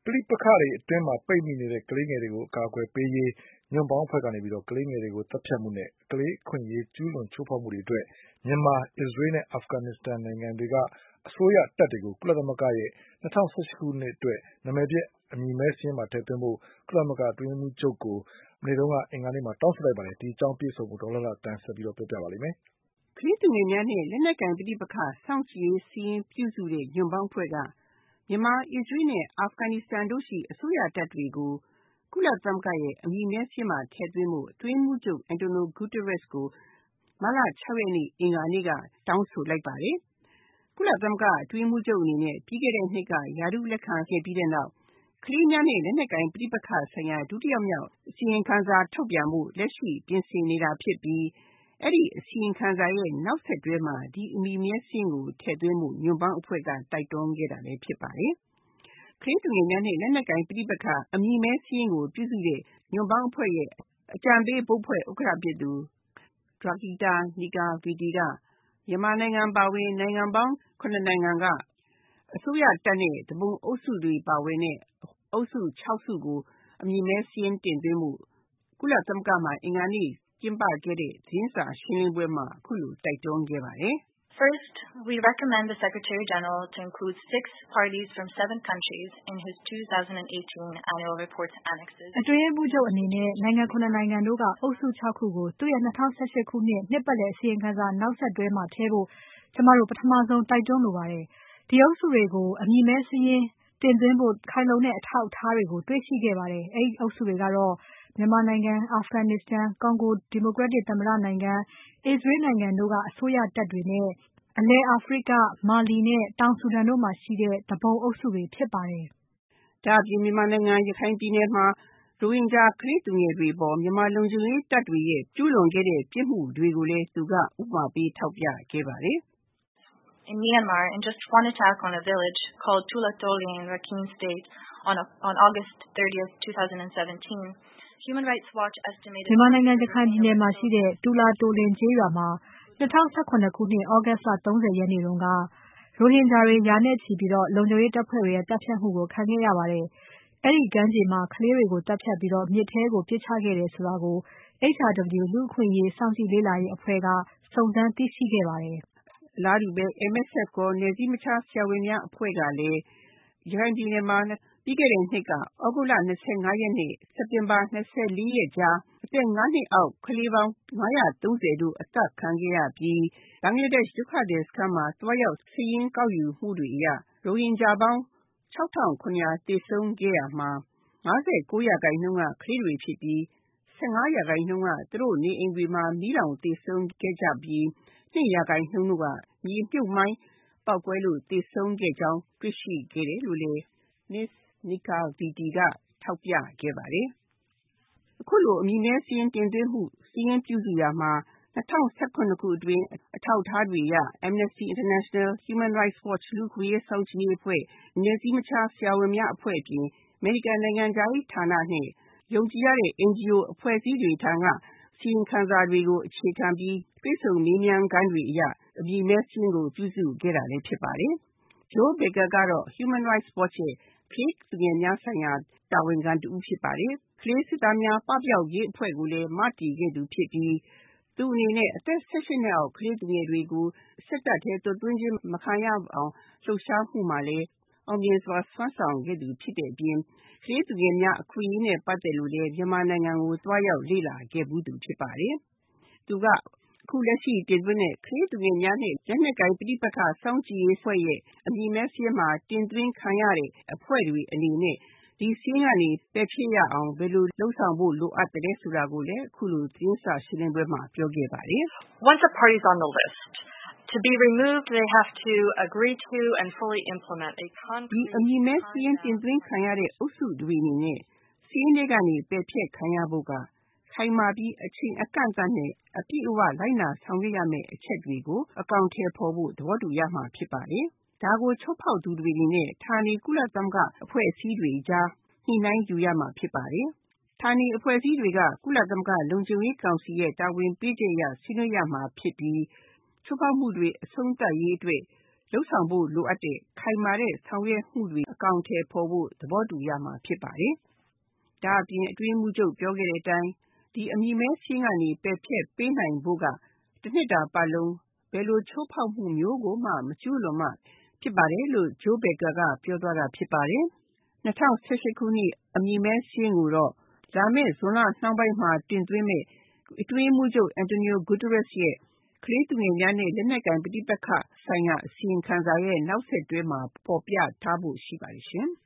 ပဋိပက္ခတွေအတွင်းမှာပိတ်မိနေတဲ့ကလေးငယ်တွေကိုအကာအကွယ်ပေးရေးညွန့်ပေါင်းအဖွဲ့ကနေကလေးငယ်တွေကိုတပ်ဖြတ်မှုနဲ့ကလေးအခွင့်အရေးကျူးလွန်ချိုးဖောက်မှုတွေအတွက်မြန်မာ၊အစ္စရေးနဲ့အာဖဂန်နစ္စတန်နိုင်ငံတွေကအစိုးရတပ်တွေကိုကုလသမဂ္ဂရဲ့2018ခုနှစ်အတွက်နာမည်ပျက်အမည်မည်းစာရင်းမှာထည့်သွင်းဖို့ကုလသမဂ္ဂအတွင်းရေးမှူးချုပ်ကိုမနေ့ကအင်္ဂါနေ့မှာတောင်းဆိုလိုက်ပါတယ်။ဒီအကြောင်းပြည့်စုံကိုဒေါ်လာတန်ဆက်ပြီးပြောပြပါလိမ့်မယ်။ကလေးသူငယ်များနဲ့လက်နက်ကိုင်ပဋိပက္ခစောင့်ကြည့်ရေးစီရင်ပြုစုတဲ့ညွန့်ပေါင်းအဖွဲ့ကမြန်မာ၊အစ္စရေးနဲ့အာဖဂန်နစ္စတန်တို့ရှိအစိုးရတပ်တွေကိုကုလသမဂ္ဂရဲ့အမည်မည်းစာရင်းမှာထည့်သွင်းဖို့အတွင်းရေးမှူးချုပ်အန်တိုနီဂူတာရက်စ်ကိုမတ်လ6 ရက်နေ့အင်္ဂါနေ့ကတောင်းဆိုလိုက်ပါတယ်။ကုလသမဂ္ဂအတွင်းရေးမှူးချုပ်အနေနဲ့ပြီးခဲ့တဲ့နှစ်ကရာထူးလက်ခံခဲ့ပြီးတဲ့နောက်ကလေးများနဲ့လက်နက်ကိုင်ပဋိပက္ခဆိုင်ရာဒုတိယမြောက်အစီရင်ခံစာထုတ်ပြန်ဖို့လက်ရှိပြင်ဆင်နေတာဖြစ်ပြီးအဲဒီအစီရင်ခံစာရဲ့နောက်ဆက်တွဲမှာဒီအမည်မည်းစာရင်းကိုထည့်သွင်းဖို့ညွန့်ပေါင်းအဖွဲ့ကတိုက်တွန်းခဲ့တာလည်းဖြစ်ပါတယ်။ကလေးသူငယ်များနဲ့လက်နက်ကိုင်ပဋိပက္ခအမည်မည်းစာရင်းကိုပြုစုတဲ့ညွန့်ပေါင်းအဖွဲ့ရဲ့အကြံပေးဘုတ်ဖွဲ့ဥက္ကဋ္ဌဖြစ်သူဒရာဂီတာနီကာဗီတီကမြန်မာနိုင်ငံပါဝင်နိုင်ငံပေါင်း9နိုင်ငံကအစိုးရတပ်နဲ့တဘုံအုပ်စုတွေပါဝင်တဲ့အုပ်စု6စုကိုအမည်မည်းစာရင်းတင်သွင်းမှုကုလသမဂ္ဂမှာအင်္ဂါနေ့ကျင်းပခဲ့တဲ့သတင်းစာရှင်းလင်းပွဲမှာအခုလိုတိုက်တွန်းခဲ့ပါတယ်။ First, we recommend the Secretary General to include 6 parties from 7 countries in his 2018 annual report annexes. အတွင်းရေးမှူးချုပ်အနေနဲ့နိုင်ငံ9နိုင်ငံတို့ကအုပ်စု6ခုကိုသူ့ရဲ့2018ခုနှစ်နှစ်ပတ်လည်အစီရင်ခံစာနောက်ဆက်တွဲမှာထည့်ဖို့ကျမတို့ပထမဆုံးတိုက်တွန်းလိုပါတယ်။ဒီအုပ်စုတွေကိုအမည်မဲစာရင်းတင်သွင်းဖို့ခိုင်လုံတဲ့အထောက်အထားတွေကိုတွေ့ရှိခဲ့ပါတယ်။အဲဒီအုပ်စုတွေကတော့မြန်မာနိုင်ငံ၊အာဖဂန်နစ္စတန်၊ကွန်ဂိုဒီမိုကရက်တစ်သမ္မတနိုင်ငံ၊အစ္စရေးနိုင်ငံတို့ကအစိုးရတပ်တွေနဲ့အလယ်အာဖရိက၊မာလီနဲ့တောင်ဆူဒန်တို့မှာရှိတဲ့တဘုံအုပ်စုတွေဖြစ်ပါတယ်။ဒါ့အပြင်မြန်မာနိုင်ငံရခိုင်ပြည်နယ်မှာရိုဟင်ဂျာကလေးသူငယ်တွေပေါ်မြန်မာလုံခြုံရေးတပ်တွေရဲ့ကျူးလွန်ခဲ့တဲ့ပြစ်မှုတွေကိုလည်းသူကဥပမာပေးထောက်ပြခဲ့ပါတယ်။ In Myanmar, in just one attack on a village called Tulatoli in Rakhine State on August 30th, 2017, Human Rights Watch estimated မြန်မာနိုင်ငံရခိုင်ပြည်နယ်မှာရှိတဲ့တူလာတိုလင်ကျေးရွာမှာ2018ခုနှစ် August လ30ရက်နေ့တုန်းကရိုဟင်ဂျာတွေရာနဲ့ချီပြီးလုံခြုံရေးတပ်ဖွဲ့တွေရဲ့တပ်ဖြတ်မှုကိုခံခဲ့ရပါတယ်။အဲဒီကမ်းခြေမှာကလေးတွေကိုတပ်ဖြတ်ပြီးမြစ်ထဲကိုပစ်ချခဲ့တယ်ဆိုတာကို HRW လူ့အခွင့်အရေးစောင့်ကြည့်လေ့လာရေးအဖွဲ့ကစုံစမ်းသိရှိခဲ့ပါတယ်။အလားတူပဲ MSF ခေါ်နယ်စည်းမခြားဆရာဝန်များအဖွဲ့ကလည်းရခိုင်ပြည်နယ်မှာပြီးခဲ့တဲ့နှစ်ကသြဂုတ်လ25ရက်နေ့စက်တင်ဘာ24ရက်ကြားအသက်5နှစ်အောက်ကလေးပေါင်း930တို့အသတ်ခံခဲ့ရပြီးဘင်္ဂလားဒေ့ရှ်ဒုက္ခသည်စခန်းမှာသွားရောက်စာရင်းကောက်ယူမှုတွေအရရိုဟင်ဂျာပေါင်း6700သေဆုံးခဲ့ရမှာ59%ကကလေးတွေဖြစ်ပြီး15%ကသူတို့နေအိမ်တွေမှာမီးလောင်သေဆုံးခဲ့ကြပြီး2%တို့ကမြေမြုပ်မိုင်းပေါက်ကွဲလို့သေဆုံးခဲ့ကြောင်းတွေ့ရှိခဲ့တယ်လို့လည်း Ms. Nika Viti ကထောက်ပြခဲ့ပါတယ်။အခုလိုအမည်မည်းစာရင်းတင်သွင်းမှုစာရင်းပြုစုရာမှာ2018ခုအတွင်းအထောက်အထားတွေအရ Amnesty International, Human Rights Watch လူ့အခွင့်အရေးစောင့်ကြည့်ရေးအဖွဲ့၊နယ်စည်းမခြားဆရာဝန်များအဖွဲ့အပြင်အမေရိကန်နိုင်ငံခြားရေးဌာနနဲ့ယုံကြည်ရတဲ့ NGO အဖွဲ့အစည်းတွေထံကအစီရင်ခံစာတွေကိုအခြေခံပြီးတွေ့ဆုံမေးမြန်းခန်းတွေအရအမည်မည်းစာရင်းကိုပြုစုခဲ့တာလည်းဖြစ်ပါတယ်။ Joe Baker ကတော့ Human Rights Watch ရဲ့ကလေးသူငယ်များဆိုင်ရာတာဝန်ခံတဦးဖြစ်ပါတယ်။ကလေးစစ်သားများပပျောက်ရေးအဖွဲ့ကိုလည်းမတည်ခဲ့သူဖြစ်ပြီးသူအနေနဲ့အသက်18နှစ်အောက်ကလေးသူငယ်တွေကိုစစ်တပ်ထဲသွတ်သွင်းခြင်းမခံရအောင်လှုပ်ရှားမှုမှာလည်းအောင်မြင်စွာစွမ်းဆောင်ခဲ့သူဖြစ်တဲ့အပြင်ကလေးသူငယ်များအခွင့်အရေးနဲ့ပတ်သက်လို့လည်းမြန်မာနိုင်ငံကိုသွားရောက်လေ့လာခဲ့ဘူးသူဖြစ်ပါတယ်။သူကအခုလက်ရှိတင်သွင်းတဲ့ကလေးသူငယ်များနဲ့လက်နက်ကိုင်ပဋိပက္ခစောင့်ကြည့်ရေးအဖွဲ့ရဲ့အမည်မည်းစာရင်းမှာတင်သွင်းခံရတဲ့အဖွဲ့တွေအနေနဲ့ဒီစာရင်းကနေပယ်ဖျက်ရအောင်ဘယ်လိုလုပ်ဆောင်ဖို့လိုအပ်တယ်ဆိုတာကိုလည်းအခုလိုသတင်းစာရှင်းလင်းပွဲမှာပြောခဲ့ပါတယ်။ Once a party is on the list, to be removed, they have to agree to and fully implement a concrete ဒီအမည်မဲစာရင်းတင်သွင်းခံရတဲ့အုပ်စုတွေအနေနဲ့စာရင်းတွေကနေပယ်ဖျက်ခံရဖို့ကခိုင်မာပြီးအချိန်အကန့်အသတ်နဲ့အပြည့်အဝလိုက်နာဆောင်ရွက်ရမယ့်အချက်တွေကိုအကောင်အထည်ဖော်ဖို့သဘောတူရမှာဖြစ်ပါတယ်။ဒါကိုချုပ်ဖောက်သူတွေအနေနဲ့ဌာနေကုလသမဂ္ဂအဖွဲ့အစည်းတွေကြားညှိနှိုင်းယူရမှာဖြစ်ပါတယ်။ဌာနေအဖွဲ့အစည်းတွေကကုလသမဂ္ဂလုံခြုံရေးကောင်စီရဲ့တာဝန်ပေးချက်အရဆွေးနွေးရမှာဖြစ်ပြီးချိုးဖောက်မှုတွေအဆုံးသတ်ရေးအတွက်လုပ်ဆောင်ဖို့လိုအပ်တဲ့ခိုင်မာတဲ့ဆောင်ရွက်မှုတွေအကောင်အထည်ဖော်ဖို့သဘောတူရမှာဖြစ်ပါတယ်။ဒါအပြင်အတွင်းမှုချုပ်ပြောခဲ့တဲ့အတိုင်းဒီအမည်မဲစင်းကနေပယ်ဖျက်ပေးနိုင်ဖို့ကတစ်နှစ်တာပတ်လုံးဘယ်လိုချိုးဖောက်မှုမျိုးကိုမှမကျူးလွန်မှဖြစ်ပါတယ်လို့ဂျိုးဘက်ကကပြောသွားတာဖြစ်ပါတယ်။2018ခုနှစ်အမည်မဲစင်းကိုတော့လာမယ့်ဇွန်လနှောင်းပိုင်းမှာတင်သွင်းမဲ့အတွင်းမှုချုပ်အန်တိုနီယိုဂူတရက်စ်ရဲ့ကလေးသူငယ်များနဲ့လက်နက်ကိုင်ပဋိပက္ခဆိုင်ရာအစီရင်ခံစာရဲ့နောက်ဆက်တွဲမှာပေါ်ပြထားဖို့ရှိပါတယ်ရှင်။